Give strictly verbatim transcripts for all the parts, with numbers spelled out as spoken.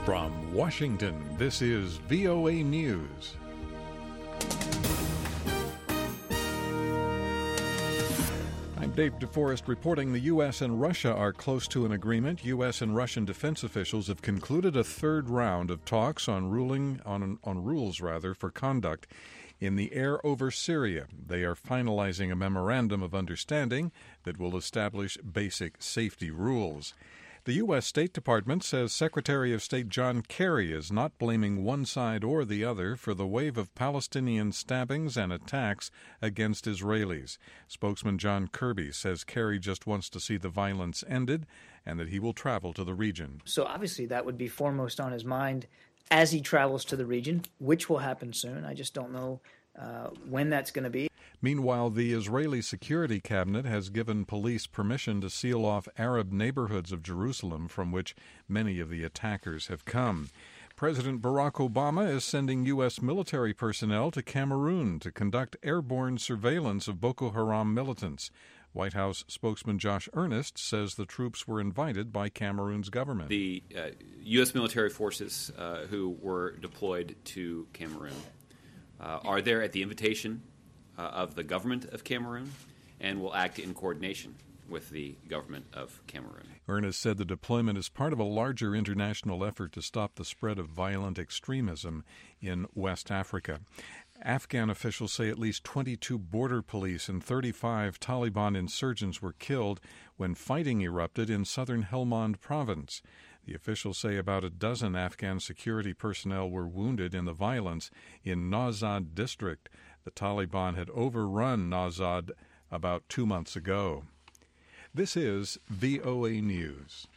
From Washington, this is V O A News. I'm Dave DeForest reporting the U S and Russia are close to an agreement. U S and Russian defense officials have concluded a third round of talks on ruling on, on rules rather for conduct in the air over Syria. They are finalizing a memorandum of understanding that will establish basic safety rules. The U S. State Department says Secretary of State John Kerry is not blaming one side or the other for the wave of Palestinian stabbings and attacks against Israelis. Spokesman John Kirby says Kerry just wants to see the violence ended and that he will travel to the region. So obviously that would be foremost on his mind as he travels to the region, which will happen soon. I just don't know uh, when that's going to be. Meanwhile, the Israeli Security Cabinet has given police permission to seal off Arab neighborhoods of Jerusalem from which many of the attackers have come. President Barack Obama is sending U S military personnel to Cameroon to conduct airborne surveillance of Boko Haram militants. White House spokesman Josh Earnest says the troops were invited by Cameroon's government. The uh, U S military forces uh, who were deployed to Cameroon uh, are there at the invitation uh, of the government of Cameroon and will act in coordination with the government of Cameroon. Earnest said the deployment is part of a larger international effort to stop the spread of violent extremism in West Africa. Afghan officials say at least twenty-two border police and thirty-five Taliban insurgents were killed when fighting erupted in southern Helmand province. The officials say about a dozen Afghan security personnel were wounded in the violence in Nawzad district. The Taliban had overrun Nawzad about two months ago. This is V O A News.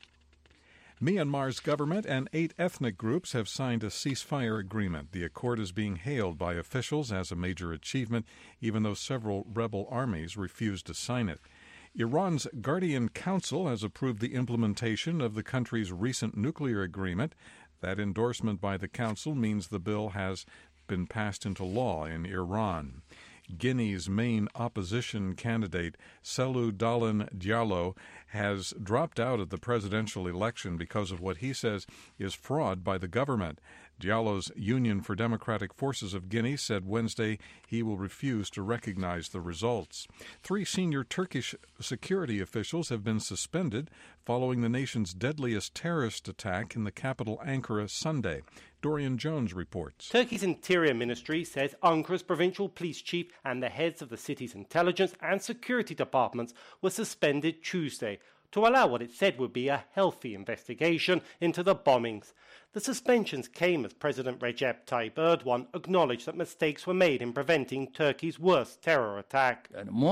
Myanmar's government and eight ethnic groups have signed a ceasefire agreement. The accord is being hailed by officials as a major achievement, even though several rebel armies refused to sign it. Iran's Guardian Council has approved the implementation of the country's recent nuclear agreement. That endorsement by the council means the bill has been passed into law in Iran. Guinea's main opposition candidate, Cellou Dalein Diallo, has dropped out of the presidential election because of what he says is fraud by the government. Diallo's Union for Democratic Forces of Guinea said Wednesday he will refuse to recognize the results. Three senior Turkish security officials have been suspended following the nation's deadliest terrorist attack in the capital Ankara Sunday. Dorian Jones reports. Turkey's Interior Ministry says Ankara's provincial police chief and the heads of the city's intelligence and security departments were suspended Tuesday to allow what it said would be a healthy investigation into the bombings. The suspensions came as President Recep Tayyip Erdogan acknowledged that mistakes were made in preventing Turkey's worst terror attack.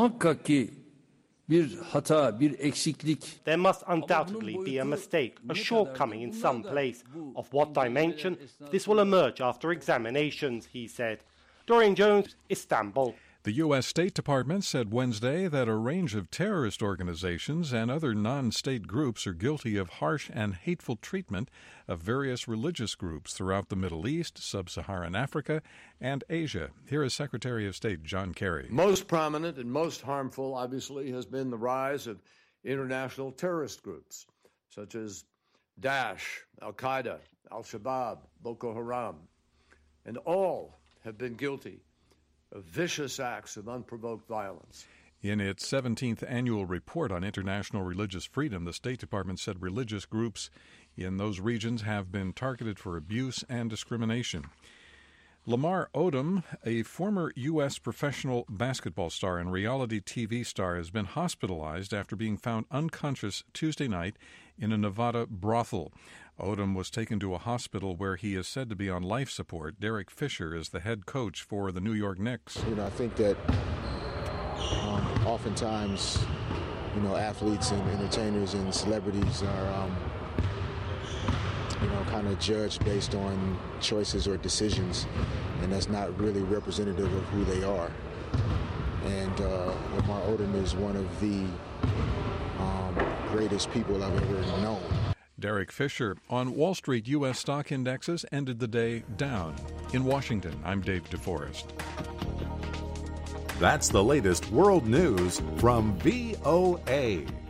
There must undoubtedly be a mistake, a shortcoming in some place. Of what dimension? This will emerge after examinations, he said. Dorian Jones, Istanbul. The U S. State Department said Wednesday that a range of terrorist organizations and other non-state groups are guilty of harsh and hateful treatment of various religious groups throughout the Middle East, Sub-Saharan Africa, and Asia. Here is Secretary of State John Kerry. Most prominent and most harmful, obviously, has been the rise of international terrorist groups, such as Daesh, Al-Qaeda, Al-Shabaab, Boko Haram, and all have been guilty of vicious acts of unprovoked violence. In its seventeenth annual report on international religious freedom, the State Department said religious groups in those regions have been targeted for abuse and discrimination. Lamar Odom, a former U S professional basketball star and reality T V star, has been hospitalized after being found unconscious Tuesday night in a Nevada brothel. Odom was taken to a hospital where he is said to be on life support. Derek Fisher is the head coach for the New York Knicks. You know, I think that um, oftentimes, you know, athletes and entertainers and celebrities are, um, you know, kind of judged based on choices or decisions, and that's not really representative of who they are. And uh, Lamar Odom is one of the um, greatest people I've ever known. Derek Fisher. On Wall Street, U S stock indexes ended the day down. In Washington, I'm Dave DeForest. That's the latest world news from V O A.